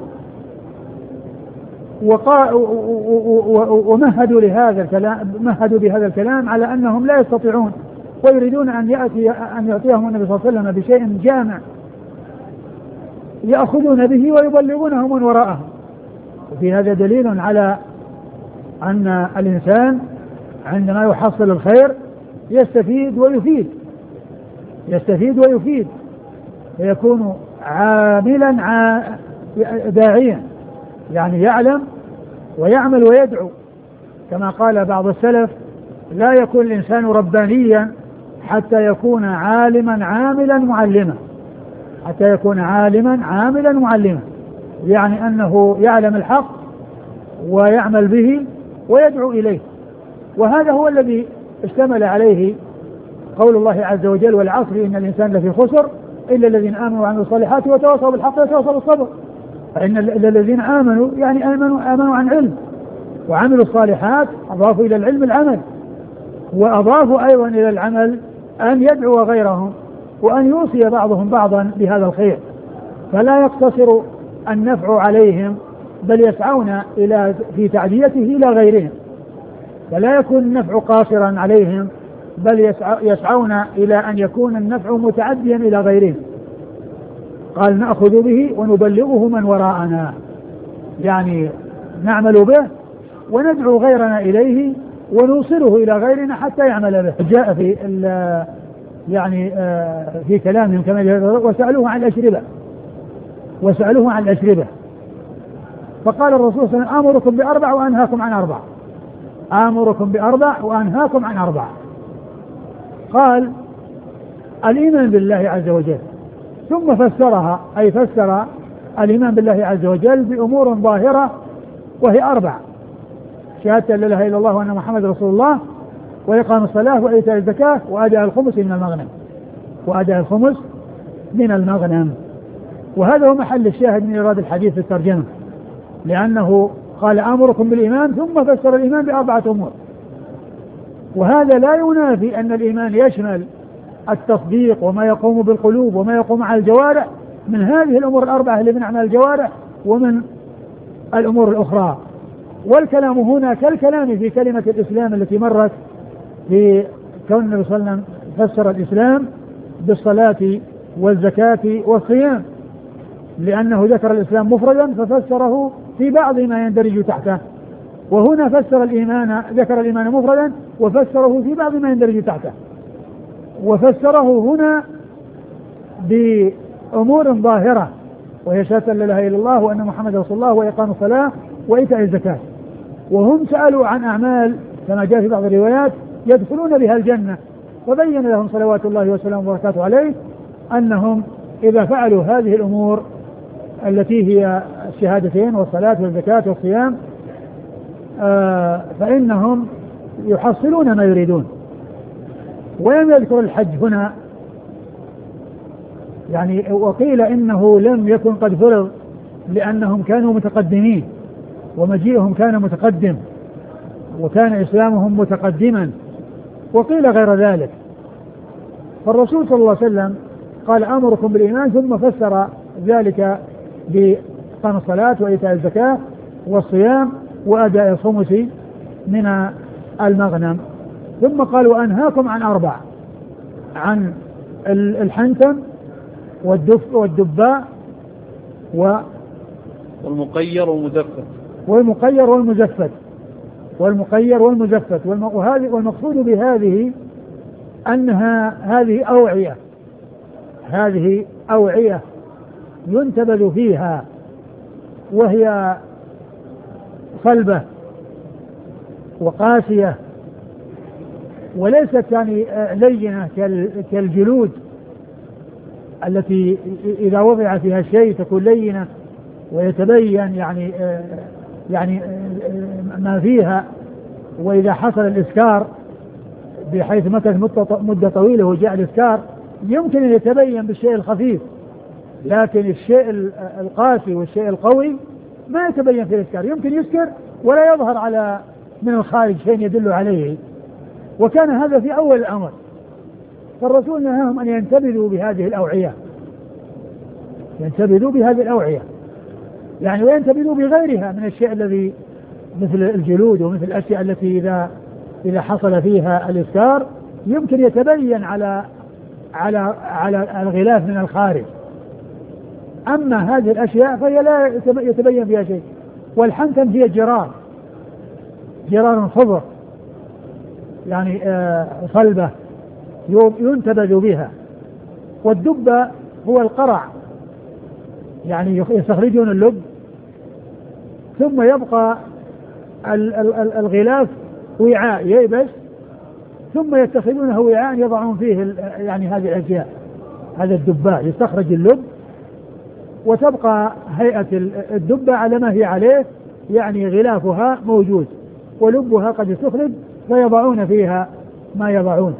وقا ومهدوا لهذا الكلام مهدوا بهذا الكلام على أنهم لا يستطيعون، ويريدون أن يأتي أن يعطيهم النبي صلى الله عليه وسلم بشيء جامع يأخذون به ويبلغونه من وراءهم. وفي هذا دليل على أن الإنسان عندما يحصل الخير يستفيد ويفيد يستفيد ويفيد فيكون عاملا داعيا، يعني يعلم ويعمل ويدعو، كما قال بعض السلف: لا يكون الإنسان ربانيا حتى يكون عالما عاملا معلما حتى يكون عالما عاملا معلما يعني أنه يعلم الحق ويعمل به ويدعو إليه. وهذا هو الذي اشتمل عليه قول الله عز وجل: والعصر إن الإنسان لفي خسر إلا الذين آمنوا وعملوا الصالحات وتواصوا بالحق وتواصوا بالصبر. فإن الذين آمنوا يعني آمنوا آمنوا عن علم، وعملوا الصالحات أضافوا إلى العلم العمل، وأضافوا أيضا إلى العمل أن يدعو غيرهم وأن يوصي بعضهم بعضا بهذا الخير، فلا يقتصر النفع عليهم بل يسعون إلى في تعديته إلى غيرهم، فلا يكون النفع قاصرا عليهم بل يسعون إلى أن يكون النفع متعديا إلى غيرهم. قال: نأخذ به ونبلغه من وراءنا، يعني نعمل به وندعو غيرنا إليه ونوصله إلى غيرنا حتى يعمل به. جاء في يعني في كلامهم كما وسألوه عن الأشربة وسألوه عن الأشربة فقال الرسول صلى الله عليه وسلم: آمركم بأربع وأنهاكم عن أربع آمركم بأربع وأنهاكم عن أربع. قال: الإيمان بالله عز وجل، ثم فسرها أي فسر الإيمان بالله عز وجل بأمور ظاهرة وهي أربع: شهادة لا إله إلا الله وأن محمد رسول الله، وإقام الصلاة، وإيتاء الزكاة، وأداء الخمس من المغنم وأداء الخمس من المغنم. وهذا هو محل الشاهد من إيراد الحديث في الترجمة، لأنه قال: آمركم بالإيمان، ثم فسر الإيمان بأربعة أمور. وهذا لا ينافي أن الإيمان يشمل التصديق وما يقوم بالقلوب وما يقوم على الجوارح من هذه الأمور الأربعة اللي من أعمال الجوارح ومن الأمور الأخرى. والكلام هنا كالكلام في كلمة الإسلام التي مرت في كون النبي صلى الله عليه وسلم فسر الإسلام بالصلاة والزكاة والصيام، لأنه ذكر الإسلام مفردا ففسره في بعض ما يندرج تحته، وهنا فسر الإيمان ذكر الإيمان مفردا وفسره في بعض ما يندرج تحته، وفسره هنا بأمور ظاهرة وهي شهادة لا إله إلا الله وأن محمد رسول الله وإقام الصلاة وإيتاء الزكاة. وهم سألوا عن أعمال كما جاء في بعض الروايات يدخلون بها الجنة، وبين لهم صلوات الله وسلامه وبركاته عليه أنهم إذا فعلوا هذه الأمور التي هي الشهادتين والصلاة والزكاة والصيام آه فإنهم يحصلون ما يريدون. ولم يذكر الحج هنا، يعني وقيل إنه لم يكن قد فرض لأنهم كانوا متقدمين ومجيئهم كان متقدم وكان إسلامهم متقدما، وقيل غير ذلك. فالرسول صلى الله عليه وسلم قال: آمركم بالإيمان، ثم فسر ذلك بإقام الصلاة وإيتاء الزكاة والصيام وأداء الخمس من المغنم، ثم قال: وأنهاكم عن أربع: عن الحنتم والدف والدباء و والمقير والمزفت والمقير والمزفت والمقير والمزفت وهذه والمقصود بهذه أنها هذه أوعية هذه أوعية ينتبذ فيها، وهي صلبة وقاسية وليست يعني لينة كالجلود، التي إذا وضع فيها شيء تكون لينة ويتبين يعني يعني ما فيها، وإذا حصل الإسكار بحيث مكث مدة طويلة وجاء الإسكار يمكن أن يتبين بالشيء الخفيف، لكن الشيء القاسي والشيء القوي ما يتبين في الإسكار، يمكن يسكر ولا يظهر على من الخارج شيء يدل عليه. وكان هذا في أول الأمر، فالرسول نهاهم أن ينتبذوا بهذه الأوعية، ينتبذوا بهذه الأوعية يعني وينتبذوا بغيرها من الشيء الذي مثل الجلود ومثل الأشياء التي إذا إذا حصل فيها الإسكار يمكن يتبين على على على الغلاف من الخارج. أما هذه الأشياء فهي لا يتبين فيها شيء. والحنتم هي جرار، جرار خضر يعني آه صلبة ينتبذ بها. والدبة هو القرع، يعني يستخرجون اللب ثم يبقى الغلاف وعاء ييبس، ثم يتخذونه وعاء يضعون فيه يعني هذه الأشياء. هذا الدباء يستخرج اللب وتبقى هيئة الدبة على ما هي عليه، يعني غلافها موجود ولبها قد استخرج فيضعون فيها ما يضعون.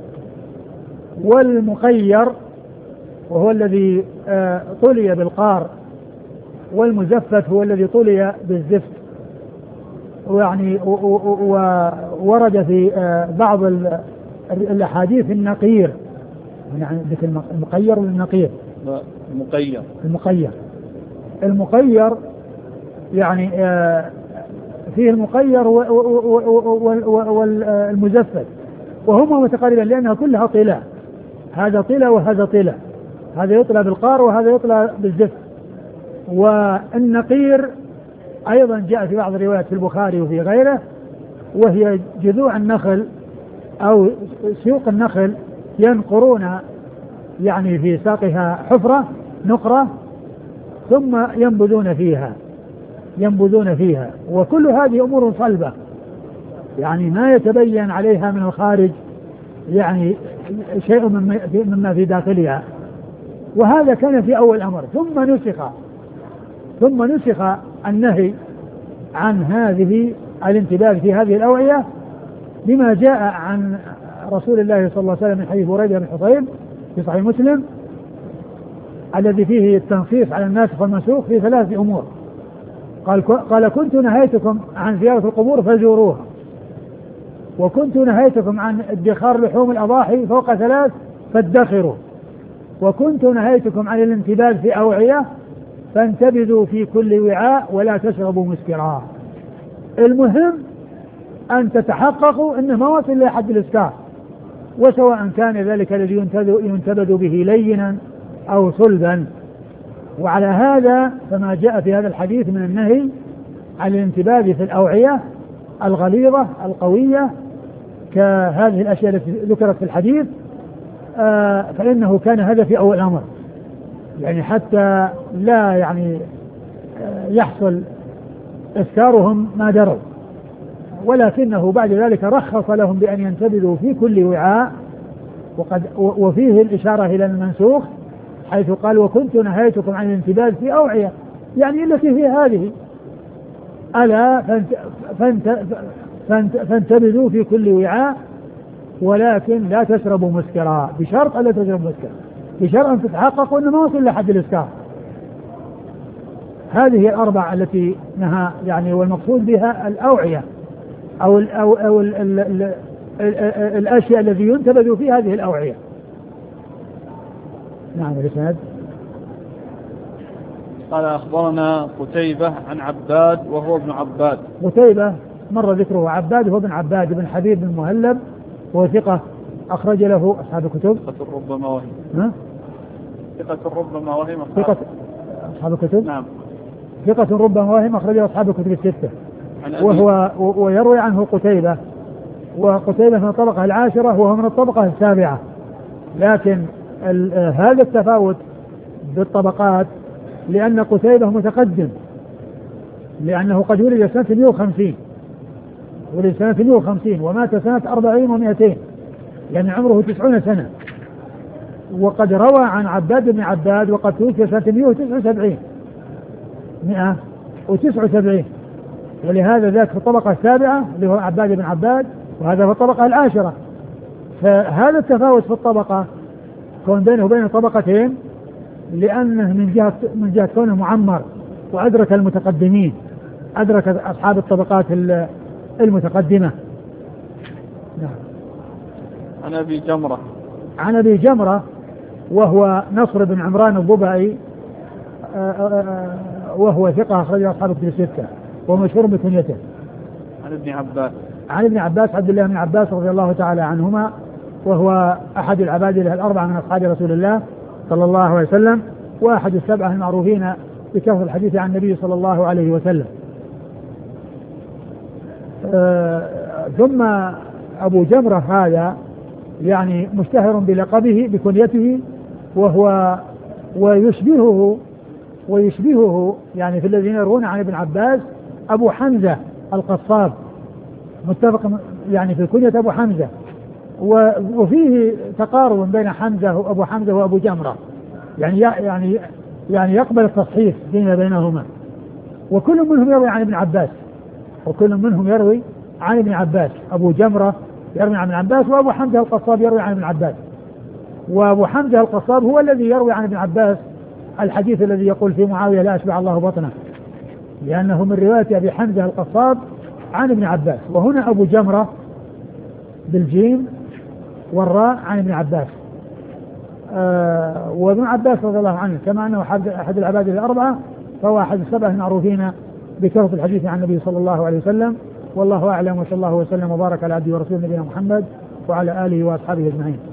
والمقير وهو الذي طلي بالقار، والمزفت هو الذي طلي بالزفت. ويعني وورد في بعض الأحاديث النقير، يعني المقير والنقير. المقير المقير المقير يعني فيه المقير والمزفت، وهما متقاربان لأنها كلها طلاء، هذا طلاء وهذا طلاء، هذا يطلى بالقار وهذا يطلى بالزفت. والنقير أيضا جاء في بعض الروايات في البخاري وفي غيره، وهي جذوع النخل أو سيوق النخل ينقرون يعني في ساقها حفرة نقرة ثم ينبذون فيها ينبذون فيها وكل هذه أمور صلبة يعني ما يتبين عليها من الخارج يعني شيء مما في داخلها. وهذا كان في أول الأمر، ثم نسخ ثم نسخ النهي عن هذه الانتباه في هذه الأوعية بما جاء عن رسول الله صلى الله عليه وسلم من حديث بريدة بن حصيب في صحيح مسلم الذي فيه التنصيص على الناسخ والمنسوخ في ثلاث أمور. قال قال كنت نهيتكم عن زيارة القبور فزوروها، وكنت نهيتكم عن ادخار لحوم الأضاحي فوق ثلاث فادخروا، وكنت نهيتكم عن الانتباه في أوعية فانتبذوا في كل وعاء ولا تشربوا مسكرا. المهم أن تتحققوا أنه ما وصل إلى حد الإسكار، وسواء كان ذلك الذي ينتبذ به لينا أو صلبا. وعلى هذا فما جاء في هذا الحديث من النهي عن الانتباه في الأوعية الغليظة القوية كهذه الأشياء التي ذكرت في الحديث آه فإنه كان هذا في أول الأمر، يعني حتى لا يعني آه يحصل إسكارهم ما دروا، ولكنه بعد ذلك رخص لهم بأن ينتبذوا في كل وعاء. وقد وفيه الإشارة إلى المنسوخ حيث قال وكنت نهيتكم عن الانتباه في أوعية، يعني التي في هذه ألا فانت فانت فانت فانتبذوا في كل وعاء ولكن لا تشربوا مسكرا، بشرط ألا تشربوا مسكرا، بشرط أن تتحققوا أنه ما وصل لحد الإسكار. هذه الأربع التي نهى يعني، والمقصود بها الأوعية أو ال أو, أو ال ال ال ال ال الأشياء التي ينتبذ في هذه الأوعية. نعم الإسناد. قال أخبرنا قتيبة عن عباد وهو ابن عباد. قتيبة مر ذكره، عباد هو ابن عباد بن حبيب بن مهلب وهو ثقة أخرج له أصحاب الكتب. ثقة ربما وهم. ها؟ ثقة ربما وهم. ثقة أصحاب الكتب. نعم. ثقة ربما وهم أخرج له أصحاب الكتب الستة. وهو ويروي عنه قتيبة، وقتيبة من الطبقة العاشرة وهو من الطبقة السابعة، لكن هذا التفاوت بالطبقات لأن قتيبة متقدم، لأنه قد ولد سنة مئة وخمسين ولد سنة مئة وخمسين ومات سنة أربعين ومئتين، يعني عمره تسعون سنة. وقد روى عن عباد بن عباد وقد توفي سنة مئة وتسعة وسبعين مئة وتسعة وسبعين، ولهذا ذاك في الطبقة السابعة اللي هو عباد بن عباد، وهذا في الطبقة العاشرة. فهذا التفاوت في الطبقة كون بينه وبين طبقتين لأنه من جهة من جهة كونه معمر وأدرك المتقدمين، أدرك أصحاب الطبقات المتقدمة. نعم. عن أبي جمرة عن أبي جمرة وهو نصر بن عمران الضبعي وهو ثقة أخرج أصحاب الكتب الستة ومشهور بكنيته. عن ابن عباس عن ابن عباس عبد الله بن عباس رضي الله تعالى عنهما، وهو أحد العبادلة الأربعة من أصحاب رسول الله صلى الله عليه وسلم، وأحد السبعة المعروفين بكثرة الحديث عن النبي صلى الله عليه وسلم. آه ثم أبو جمرة هذا يعني مشتهر بلقبه بكنيته، وهو ويشبهه ويشبهه يعني في الذين يروون عن ابن عباس أبو حمزة القصاب، متفق يعني في كنية أبو حمزة، وفيه تقارب بين حمزة وأبو حمزة وأبو جمرة، يعني يعني يعني يقبل التصحيح فيما بينهما، وكل منهم يروي عن ابن عباس وكل منهم يروي عن ابن عباس. أبو جمرة يروي عن ابن عباس، وأبو حمزة القصاب يروي عن ابن عباس. وأبو حمزة القصاب هو الذي يروي عن ابن عباس الحديث الذي يقول في معاوية لا أشبع الله بطنه، لأنه من رواية أبي حمزة القصاب عن ابن عباس. وهنا أبو جمرة بالجيم والراء عن ابن عباس. آه وابن عباس رضي الله عنه كما أنه أحد العباد الأربعة فهو أحد السبعة المعروفين بكثرة الحديث عن النبي صلى الله عليه وسلم. والله أعلم، وصلى الله وسلم وبارك على عبده ورسوله نبينا محمد وعلى آله وأصحابه أجمعين.